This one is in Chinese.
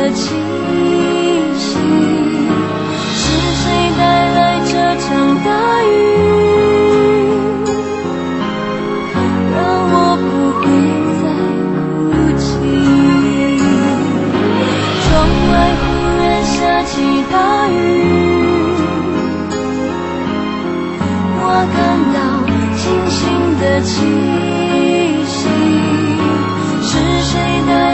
的气息，是谁带来这场大雨，让我不会再哭泣。窗外忽然下起大雨，我感到清新的气息，是谁的